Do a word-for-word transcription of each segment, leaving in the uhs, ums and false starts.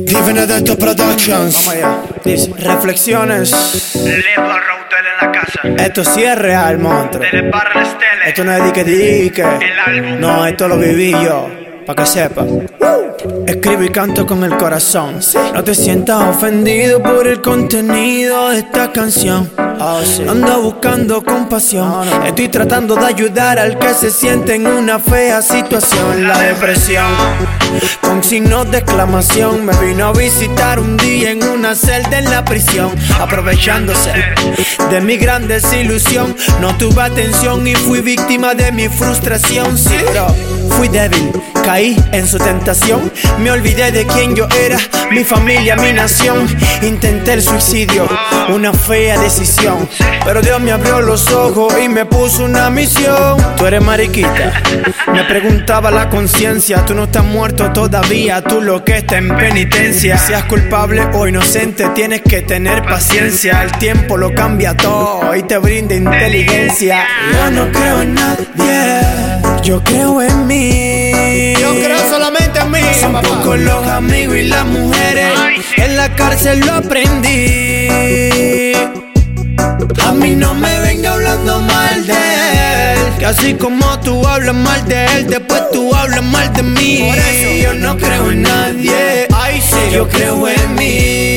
Divine Detto Productions. Vamos allá. Dice, reflexiones. Levo a Rautel en la casa. Esto sí es real, monstruo. Tele barra la estela. Esto no es dique dique. El álbum. No, esto lo viví yo, pa' que sepa. Escribo y canto con el corazón. No te sientas ofendido por el contenido de esta canción. Oh, sí. Ando buscando compasión. No, no, no. Estoy tratando de ayudar al que se siente en una fea situación. La depresión, con signos de exclamación, me vino a visitar un día en una celda en la prisión, aprovechándose de mi gran desilusión. No tuve atención y fui víctima de mi frustración. Sí, bro, fui débil, caí en su tentación. Me olvidé de quién yo era, mi familia, mi nación. Intenté el suicidio, una fea decisión, pero Dios me abrió los ojos y me puso una misión. Tú eres mariquita, me preguntaba la conciencia. Tú no estás muerto todavía, tú lo que estás en penitencia. Seas culpable o inocente, tienes que tener paciencia. El tiempo lo cambia todo y te brinda inteligencia. Yo no creo en nadie, yo creo en mí. Yo creo solamente en mí. Son pocos los amigos y las mujeres. En la cárcel lo aprendí. A mí no me venga hablando mal de él, que así como tú hablas mal de él, después tú hablas mal de mí. Por eso yo no creo en nadie. Ay, sí, yo creo en mí.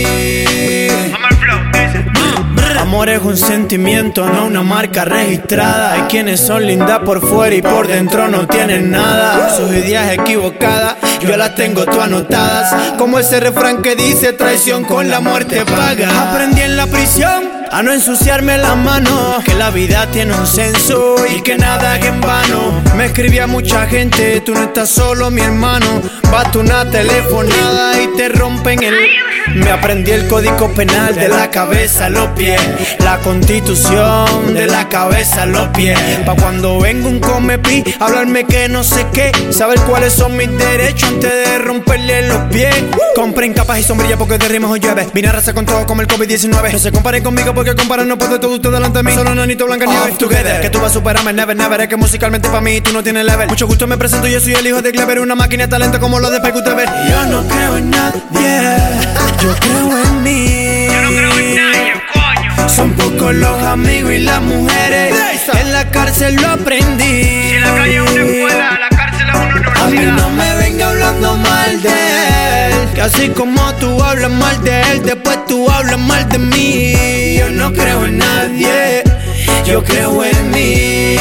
Amor es un sentimiento, no una marca registrada. Hay quienes son lindas por fuera y por dentro no tienen nada. Sus ideas equivocadas, yo las tengo todas anotadas. Como ese refrán que dice, traición con la muerte paga. Aprendí en la prisión a no ensuciarme las manos, que la vida tiene un senso y que nada es en vano. Me escribía mucha gente, tú no estás solo, mi hermano. Basta una telefonada y te rompen el... Me aprendí el código penal de la cabeza a los pies, la constitución de la cabeza a los pies. Pa' cuando venga un comepi, hablarme que no sé qué, saber cuáles son mis derechos antes de romperle los pies. Compren capas y sombrillas porque de rimas hoy llueve. Vine a raza con todo como el COVID diecinueve. No se comparen conmigo porque comparar no puedo todo usted delante de mí. Solo nanito blanca nieve. Off together, que tú vas a superarme, never, never. Es que musicalmente pa' mí tú no tienes level. Mucho gusto, me presento, yo soy el hijo de Clever, una máquina de talento como lo de P Q T V. Yo no creo en nadie, yo creo en mí. Yo no creo en nadie, coño. Son pocos los amigos y las mujeres. En la cárcel lo aprendí. Si la calle es una escuela, la cárcel es una universidad. A mí no me venga hablando mal de él, que así como tú hablas mal de él, después tú hablas mal de mí. Yo no creo en nadie, yo creo en mí.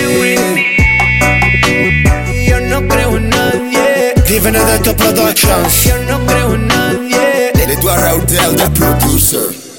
Yo no creo en nadie. Divine Detto Productions. Yo no creo en nadie. Levo a Rautel, the producer.